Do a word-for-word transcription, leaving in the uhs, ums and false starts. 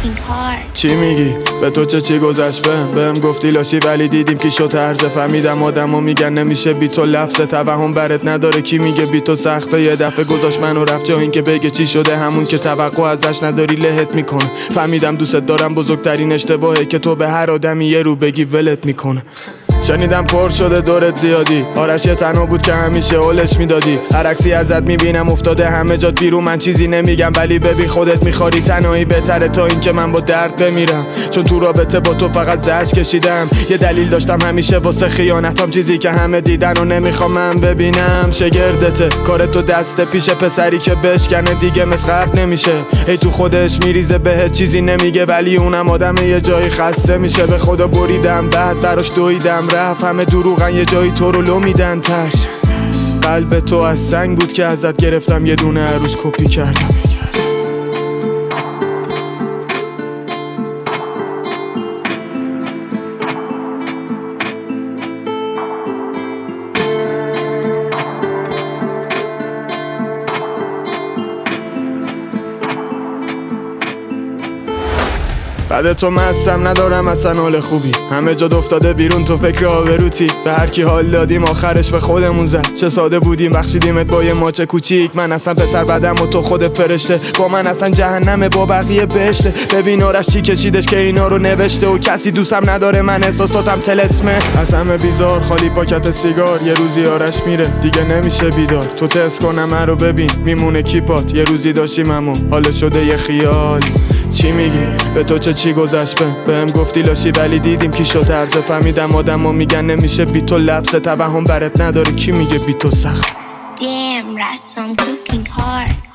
cooking hard. چی میگی؟ به تو چه چی گذشت بهم بهم گفتی لاشی ولی دیدیم کی شد هرزه. فهمیدم آدمو میگن نمیشه بی تو لفظ توهم برات نداره. کی میگه بی تو سخته؟ یه دفعه گذاشت منو رفت جا اینکه بگه چی شده همون که توقع ازش نداری لهت میکنه. فهمیدم دوست دارم بزرگترین اشتباهه که تو به هر آدمی یه رو بگی ولت میکنه. شنیدم پر شده دورت زیادی، آرش یه تنها بود که همیشه اولش میدادی. هر عکسی ازت میبینم افتاده همه جات بیرون، من چیزی نمیگم ولی ببین خودت میخواری. تنهایی بهتره تا این که من با درد بمیرم، چون تو رابطه با تو فقط زجر کشیدم. یه دلیل داشتم همیشه واسه خیانتام، چیزی که همه دیدن و نمیخوام من ببینم. شگردته کار تو دست پیش پسری که بشکنه دیگه مثل قبل نمیشه. ای تو خودش میریزه بهت چیزی نمیگه ولی اونم آدم یه جایی خسته میشه. به خدا بریدم بعد براش دویدم رفت، همه دروغن یه جایی تو رو لو میدن تش. قلب تو از سنگ بود که ازت گرفتم یه دونه عروس کپی کردم. بعد تو مستم ندارم اصلا حال خوبی، همه جا افتاده بیرون تو فکر آبروتی. به هر کی حال دادیم آخرش به خودمون زد. چه ساده بودیم بخشیدیمت با یه ماچ کوچیک. من اصلا پسر بدم و تو خود فرشته، با من اصلا جهنمه با بقیه بهشته. ببین آرش چی کشیدش که اینا رو نوشته و کسی دوستم نداره من احساساتم تلسمه. از همه بیزار خالی پاکت سیگار، یه روزی آرش میره دیگه نمیشه بیدار. تو تست کنم من رو ببین میمونه کیپات، یه روزی داشتیم همون حال شده یه خیال. چی میگی؟ به تو چه چی گذشت بهم بهم گفتی لاشی ولی دیدیم کی شد هرزه. فهمیدم آدمو میگن نمیشه بی تو لفظ توهم برات نداره. کی میگه بی تو سخت؟ Damn, Russ, I'm cooking hard.